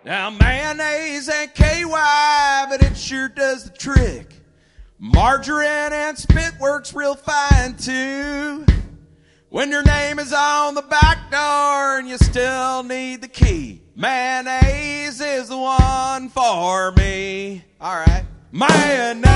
Now mayonnaise and KY, but it sure does the trick. Margarine and spit works real fine too. When your name is on the back door and you still need the key, mayonnaise is the one for me. All right. Mayonnaise.